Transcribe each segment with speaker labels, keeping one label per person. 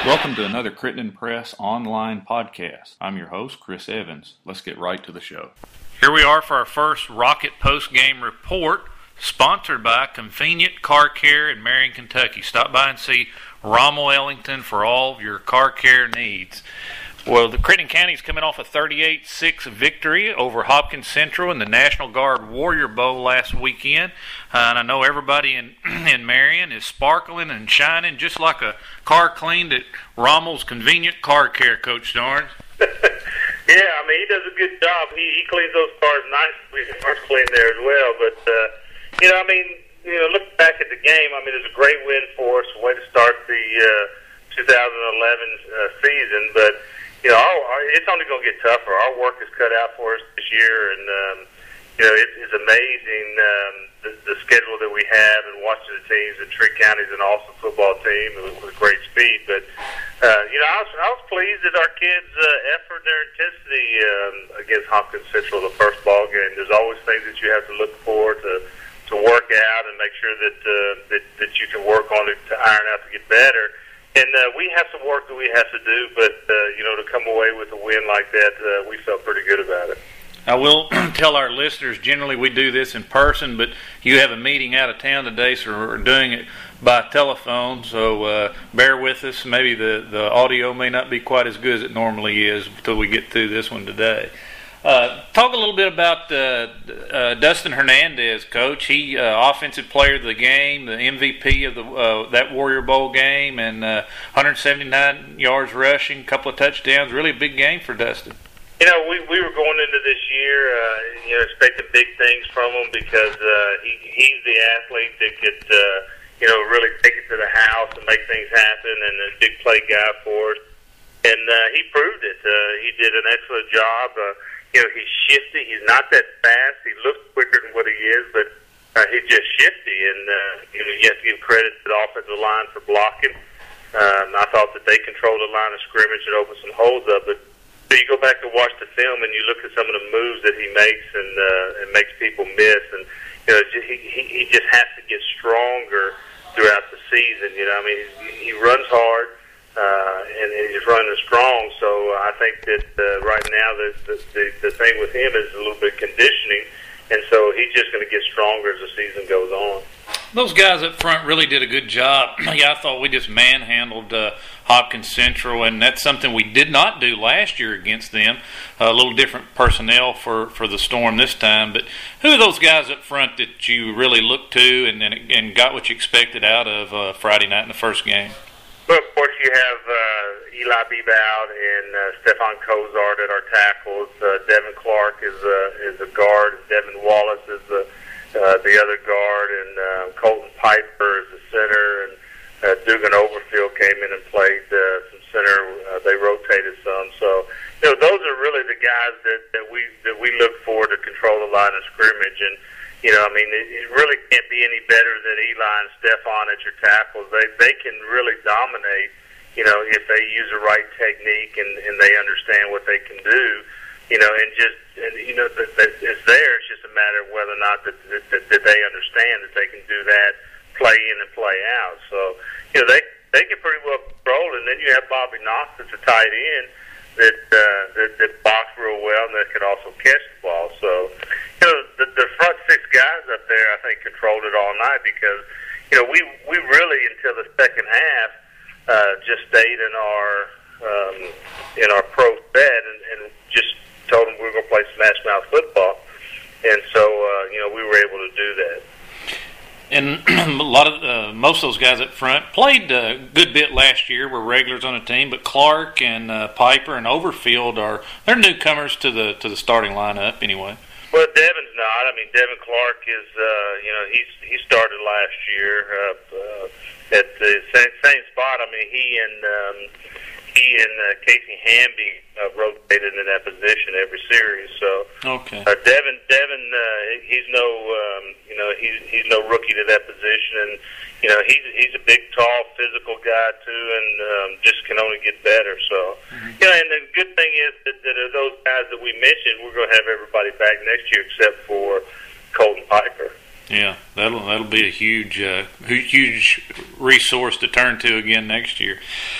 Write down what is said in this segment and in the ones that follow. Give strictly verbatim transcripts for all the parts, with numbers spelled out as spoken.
Speaker 1: Welcome to another Crittenden Press online podcast. I'm your host, Chris Evans. Let's get right to the show. Here we are for our first Rocket post-game report, sponsored by Convenient Car Care in Marion, Kentucky. Stop by and see Rommel Ellington for all of your car care needs. Well, the Crittenden County is coming off a thirty-eight six victory over Hopkins Central in the National Guard Warrior Bowl last weekend. Uh, and I know everybody in in Marion is sparkling and shining just like a car cleaned at Rommel's Convenient Car Care, Coach Starnes.
Speaker 2: Yeah, I mean, he does a good job. He, he cleans those cars nicely. His car's clean there as well. But, uh, you know, I mean, you know, look back at the game. I mean, it was a great win for us, a way to start the uh, two thousand eleven uh, season. But, you know, our, our, it's only going to get tougher. Our work is cut out for us this year, and um, you know, it, it's amazing um, the, the schedule that we have, and watching the teams. And Tree County's an awesome football team with, with great speed. But uh, you know, I was, I was pleased at our kids' uh, effort and their intensity um, against Hopkins Central the first ball game. There's always things that you have to look for to to work out and make sure that uh, that, that you can work on it to iron out to get better. And uh, we have some work that we have to do, but, uh, you know, to come away with a win like that, uh, we felt pretty good about it.
Speaker 1: I will tell our listeners, generally we do this in person, but you have a meeting out of town today, so we're doing it by telephone, so uh, bear with us. Maybe the, the audio may not be quite as good as it normally is until we get through this one today. Uh, talk a little bit about uh, uh, Dustin Hernandez, Coach. He uh, offensive player of the game, the M V P of the uh, that Warrior Bowl game, and uh, one hundred seventy-nine yards rushing, a couple of touchdowns. Really a big game for Dustin.
Speaker 2: You know, we we were going into this year, uh, you know, expecting big things from him because uh, he he's the athlete that could, uh, you know, really take it to the house and make things happen, and a big play guy for us. And uh, he proved it. Uh, he did an excellent job. Uh, You know, he's shifty. He's not that fast. He looks quicker than what he is, but uh, he's just shifty. And, uh, you know, you have to give credit to the offensive line for blocking. Um, I thought that they controlled the line of scrimmage and opened some holes up. But so you go back and watch the film and you look at some of the moves that he makes and, uh, and makes people miss. And, you know, he, he, he just has to get stronger throughout the season. You know, I mean, he, he runs hard. Uh, and he's running strong, so I think that uh, right now the, the the the thing with him is a little bit conditioning, and so he's just going to get stronger as the season goes on.
Speaker 1: Those guys up front really did a good job. Yeah, I thought we just manhandled uh, Hopkins Central, and that's something we did not do last year against them. Uh, a little different personnel for, for the Storm this time. But who are those guys up front that you really looked to and and, and got what you expected out of uh, Friday night in the first game?
Speaker 2: Well, of course, you have uh, Eli Bebout and uh, Stefan Cozart at our tackles. Uh, Devin Clark is a, is a guard. Devin Wallace is the, uh, the other guard. And uh, Colton Piper is the center. And uh, Dugan Overfield came in and played uh, some center. Uh, they rotated some. So, you know, those are really the guys that, that we that we look for to control the line of scrimmage. And you know, I mean, it, it really can't be any better than Eli and Stefan at your tackles. They they can really dominate, you know, if they use the right technique and, and they understand what they can do, you know, and just, and, you know, that, that it's there. It's just a matter of whether or not that, that, that they understand that they can do that, play in and play out. So, you know, they, they can pretty well control. And then you have Bobby Knox that's a tight end that, uh, that, that box real well and that can also catch the ball. So, you know, the, the front six guys up there, I think, controlled it all night because, you know, we we really until the second half uh, just stayed in our um, in our pro bed and, and just told them we were going to play smash mouth football, and so uh, you know we were able to do that.
Speaker 1: And a lot of uh, most of those guys up front played a good bit last year. Were regulars on the team, but Clark and uh, Piper and Overfield are they're newcomers to the to the starting lineup anyway.
Speaker 2: Well, Devin's not. I mean, Devin Clark is, uh, you know, he's he started last year uh, uh, at the same, same spot. I mean, he and um, he and uh, Casey Hamby uh, rotated in that position every series. So,
Speaker 1: okay,
Speaker 2: uh, Devin, Devin, uh, he's no, um, you know, he's he's no rookie to that position, and you know, he's he's a big, tall, physical guy too, and um, just can only get better. So, mm-hmm. you know, and the good thing is that, that of those guys that we mentioned, we're going to have everybody back next year except for Colton Piper.
Speaker 1: Yeah, that'll that'll be a huge uh, huge resource to turn to again next year.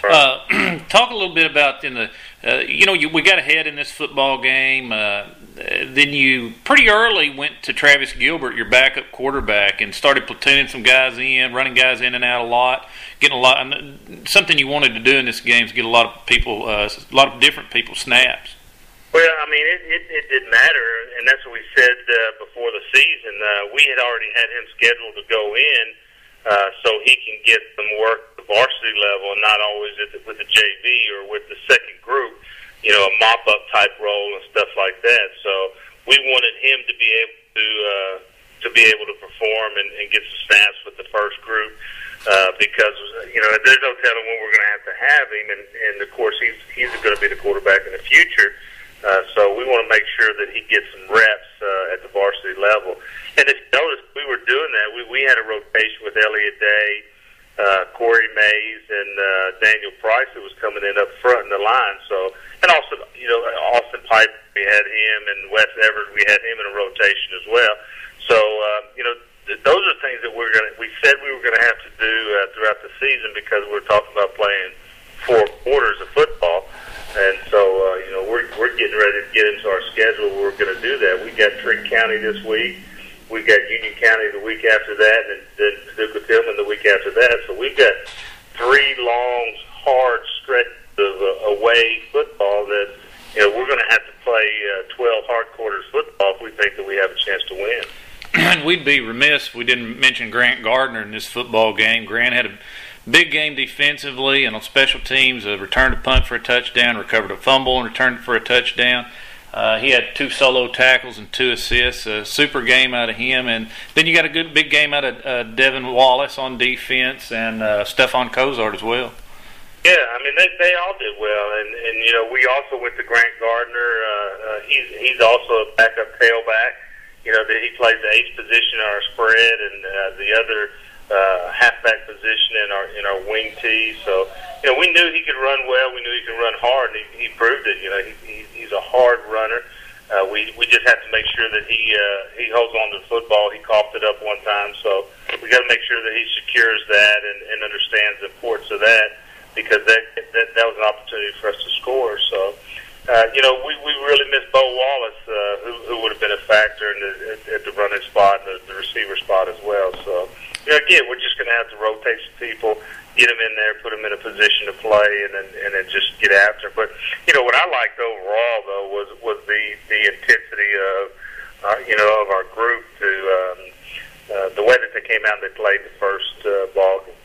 Speaker 1: Uh, talk a little bit about in the uh, you know you, we got ahead in this football game. Uh, then you pretty early went to Travis Gilbert, your backup quarterback, and started platooning some guys in, running guys in and out a lot, getting a lot. Something you wanted to do in this game is get a lot of people, uh, a lot of different people snaps.
Speaker 2: Well, I mean, it, it, it didn't matter, and that's what we said uh, before the season. Uh, we had already had him scheduled to go in uh, so he can get some work at the varsity level and not always at the, with the J V or with the second group, you know, a mop-up type role and stuff like that. So we wanted him to be able to uh, to be able to perform and, and get some snaps with the first group uh, because, you know, there's no telling when we're going to have to have him, and, and of course he's, he's going to be the quarterback in the future. Uh, so we want to make sure that he gets some reps uh, at the varsity level. And if you notice, we were doing that. We, we had a rotation with Elliott Day, uh, Corey Mays, and uh, Daniel Price that was coming in up front in the line. So, and also, you know, Austin Piper, we had him, and Wes Everett, we had him in a rotation as well. So, uh, you know, th- those are things that we're going to, we said we were going to have to do uh, throughout the season because we're talking about playing four quarters of football. And so, uh, you know, we're we're getting ready to get into our schedule. We're going to do that. We got Trigg County this week. We got Union County the week after that, and then Paducah Tillman the week after that. So we've got three long, hard stretches of uh, away football that, you know, we're going to have to play uh, twelve hard quarters football if we think that we have a chance to win.
Speaker 1: And we'd be remiss if we didn't mention Grant Gardner in this football game. Grant had a big game defensively and on special teams, uh, returned a punt for a touchdown, recovered a fumble and returned it for a touchdown. Uh, he had two solo tackles and two assists. A super game out of him. And then you got a good big game out of uh, Devin Wallace on defense and uh, Stephon Cozart as well.
Speaker 2: Yeah, I mean, they they all did well. And, and you know, we also went to Grant Gardner. Uh, uh, he's, he's also a backup tailback. You know, he plays the eighth position on our spread and uh, the other Uh, halfback position in our in our wing tee. So, you know, we knew he could run well. We knew he could run hard, and he, he proved it. You know, he, he, he's a hard runner. Uh, we we just have to make sure that he uh, he holds on to the football. He coughed it up one time, so we got to make sure that he secures that and, and understands the importance of that because that, that that was an opportunity for us to score. So, uh, you know, we, we really missed Bo Wallace, uh, who who would have been a factor in the, at, at the running spot and the, the receiver spot as well. So. You know, again, we're just going to have to rotate some people, get them in there, put them in a position to play, and then and then just get after them. But you know, what I liked overall though was was the the intensity of uh, you know of our group to um, uh, the way that they came out and they played the first uh, ball game.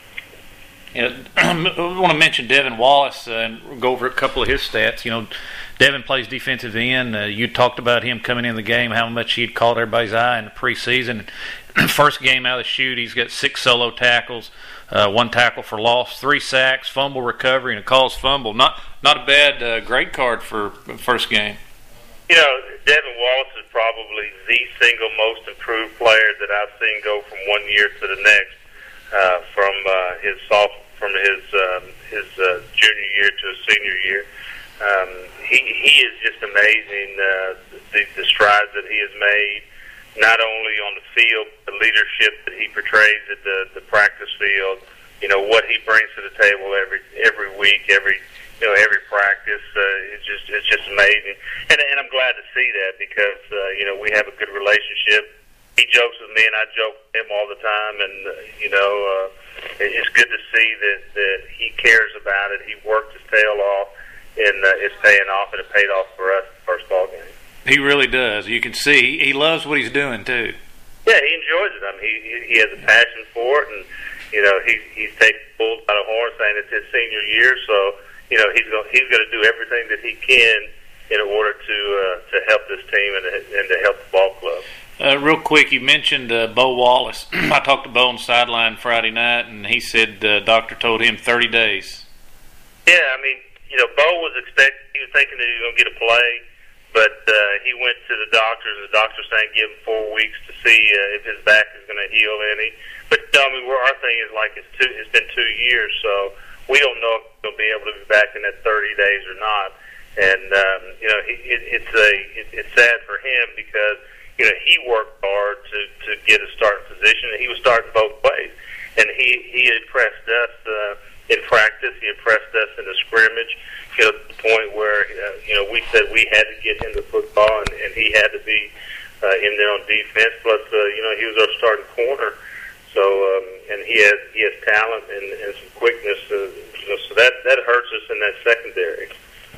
Speaker 1: Yeah, I want to mention Devin Wallace uh, and go over a couple of his stats. You know, Devin plays defensive end. Uh, you talked about him coming in the game, how much he'd caught everybody's eye in the preseason. First game out of the chute, he's got six solo tackles, uh, one tackle for loss, three sacks, fumble recovery, and a caused fumble. Not not a bad uh, grade card for first game.
Speaker 2: You know, Devin Wallace is probably the single most improved player that I've seen go from one year to the next, uh, from uh, his soft, from his um, his uh, junior year to his senior year. Um, he he is just amazing. Uh, the, the strides that he has made. Not only on the field, the leadership that he portrays at the, the practice field, you know, what he brings to the table every every week, every you know, every practice. Uh, it's just it's just amazing, and and I'm glad to see that because uh, you know we have a good relationship. He jokes with me, and I joke with him all the time, and uh, you know uh, it's good to see that that he cares about it. He worked his tail off, and uh, it's paying off, and it paid off for us the first ball game.
Speaker 1: He really does. You can see he loves what he's doing too.
Speaker 2: Yeah, he enjoys it. I mean, he he has a passion for it, and you know he he's taking bulls by the horn, saying it's his senior year. So you know he's going he's going to do everything that he can in order to uh, to help this team and and to help the ball club.
Speaker 1: Uh, real quick, you mentioned uh, Bo Wallace. I talked to Bo on the sideline Friday night, and he said the uh, doctor told him thirty days.
Speaker 2: Yeah, I mean, you know, Bo was expecting, he was thinking that he was going to get a play. But uh, he went to the doctors, and the doctor saying give him four weeks to see uh, if his back is going to heal any. But I mean, our thing is like it's two. It's been two years, so we don't know if he'll be able to be back in that thirty days or not. And um, you know, he, it, it's a it, it's sad for him because you know, he worked hard to, to get a starting position, and he was starting both ways. And he, he impressed us uh, in practice. He impressed us in the scrimmage, you know, to the point where, uh, you know, we said we had to get him to football, and, and he had to be uh, in there on defense. Plus, uh, you know, he was our starting corner. So, um, and he has he has talent and, and some quickness. Uh, you know, so that, that hurts us in that secondary.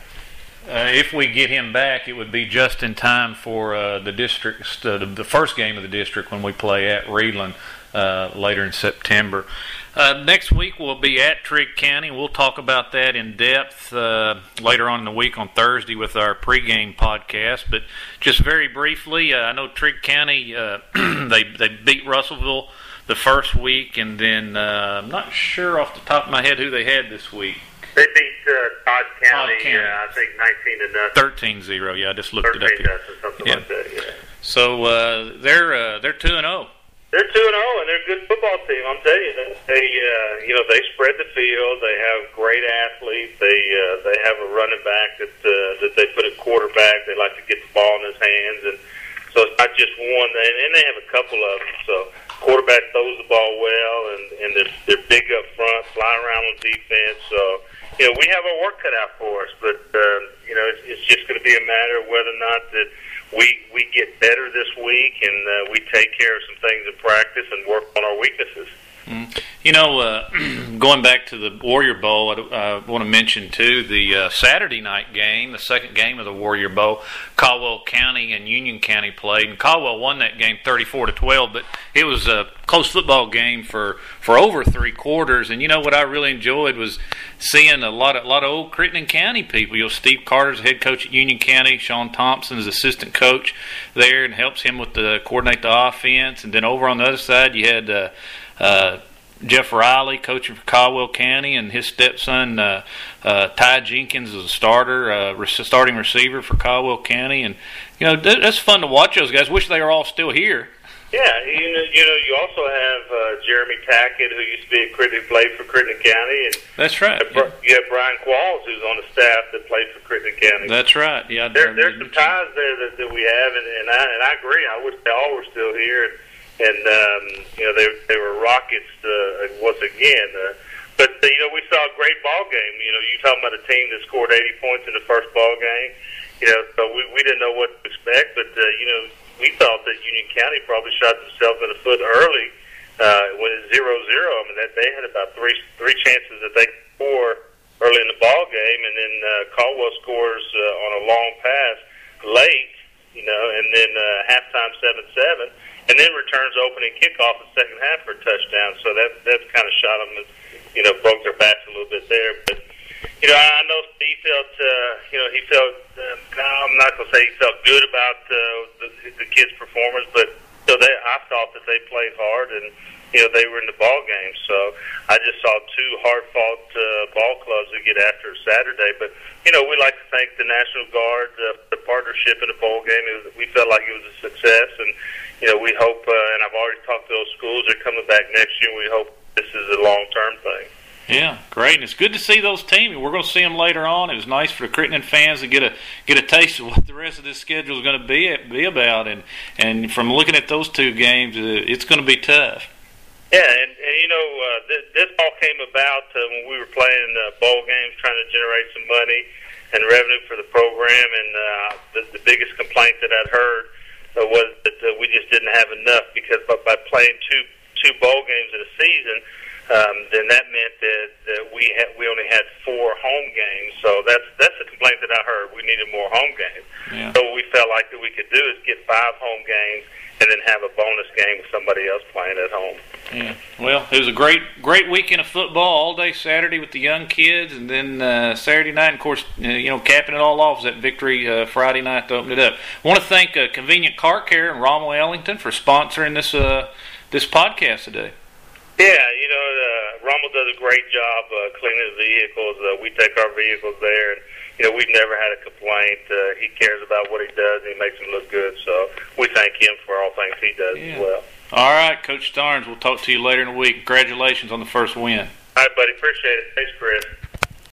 Speaker 1: Uh, if we get him back, it would be just in time for uh, the district, uh, the, the first game of the district when we play at Reedland uh, later in September. Uh, next week we'll be at Trigg County. We'll talk about that in depth uh, later on in the week on Thursday with our pregame podcast. But just very briefly, uh, I know Trigg County uh, they they beat Russellville the first week, and then uh, I'm not sure off the top of my head who they had this week.
Speaker 2: They beat uh, Todd County,
Speaker 1: Todd County.
Speaker 2: Uh, I think nineteen to nothing.
Speaker 1: thirteen zero, yeah, I just looked it up
Speaker 2: thirteen
Speaker 1: here.
Speaker 2: nothing, something
Speaker 1: Yeah.
Speaker 2: like that, yeah.
Speaker 1: So uh, they're uh, they're two and zero.
Speaker 2: They're two and zero, and they're a good football team. I'm telling you, they uh, you know they spread the field. They have great athletes. They uh, they have a running back that uh, that they put at quarterback. They like to get the ball in his hands, and so it's not just one. And, and they have a couple of them. So quarterback throws the ball well, and and they're, they're big up front, fly around on defense. So you know we have our work cut out for us, but uh, you know it's, it's just going to be a matter of whether or not that. We we get better this week, and uh, we take care of some things in practice and work on our weaknesses.
Speaker 1: Mm. You know, uh, going back to the Warrior Bowl, I uh, want to mention, too, the uh, Saturday night game, the second game of the Warrior Bowl. Caldwell County and Union County played, and Caldwell won that game thirty-four to twelve, but it was a close football game for, for over three quarters. And you know what I really enjoyed was seeing a lot of, a lot of old Crittenden County people. You know, Steve Carter's the head coach at Union County, Sean Thompson is assistant coach there and helps him with the coordinate the offense. And then over on the other side, you had uh, uh, Jeff Riley coaching for Caldwell County, and his stepson uh, uh, Ty Jenkins is a starter, uh, starting receiver for Caldwell County. And you know that's fun to watch those guys. Wish they were all still here.
Speaker 2: Yeah, you know, you know, you also have uh, Jeremy Tackett, who used to be at Crittenden, played for Crittenden County, and
Speaker 1: that's right.
Speaker 2: You have, you have Brian Qualls, who's on the staff that played for Crittenden County.
Speaker 1: That's right. Yeah,
Speaker 2: there, there's some ties there that, that we have, and, and I and I agree. I wish they all were still here, and, and um, you know, they they were Rockets uh, once again. Uh, but uh, you know, we saw a great ball game. You know, you talking about a team that scored eighty points in the first ball game. You know, so we we didn't know what to expect, but uh, you know. We thought that Union County probably shot themselves in the foot early uh, when it's zero zero. I mean, that they had about three three chances that they could score early in the ball game, and then uh, Caldwell scores uh, on a long pass late, you know, and then uh, halftime seven seven, and then returns opening kickoff in the second half for a touchdown. So that that kind of shot them, and, you know, broke their backs a little bit there, but. You know, I know Steve felt, uh, you know, he felt, uh, I'm not going to say he felt good about uh, the, the kids' performance, but so they, I thought that they played hard and, you know, they were in the ball game. So I just saw two hard-fought uh, ball clubs that get after Saturday. But, you know, we like to thank the National Guard, uh, the partnership in the bowl game. It was, we felt like it was a success. And, you know, we hope, uh, and I've already talked to those schools, they're coming back next year, and we hope this is a long-term thing.
Speaker 1: Yeah, great. And it's good to see those teams. We're going to see them later on. It was nice for the Crittenden fans to get a get a taste of what the rest of this schedule is going to be be about. And and from looking at those two games, uh, it's going to be tough.
Speaker 2: Yeah, and, and you know, uh, this, this all came about uh, when we were playing uh, bowl games, trying to generate some money and revenue for the program. And uh, the, the biggest complaint that I'd heard uh, was that uh, we just didn't have enough because by, by playing two two bowl games in a season. Um, then that meant that, that we had, we only had four home games. So that's that's the complaint that I heard. We needed more home games.
Speaker 1: Yeah.
Speaker 2: So what we felt like that we could do is get five home games and then have a bonus game with somebody else playing at home.
Speaker 1: Yeah. Well, it was a great great weekend of football all day Saturday with the young kids, and then uh, Saturday night, of course, uh, you know, capping it all off was that victory uh, Friday night to open it up. I want to thank uh, Convenient Car Care and Rommel Ellington for sponsoring this uh, this podcast today.
Speaker 2: Yeah, you know, uh, Rommel does a great job uh, cleaning the vehicles. Uh, we take our vehicles there, and, you know, we've never had a complaint. Uh, he cares about what he does, and he makes them look good. So we thank him for all things he does
Speaker 1: yeah.
Speaker 2: as well.
Speaker 1: All right, Coach Starnes, we'll talk to you later in the week. Congratulations on the first win.
Speaker 2: All right, buddy. Appreciate it. Thanks, Chris.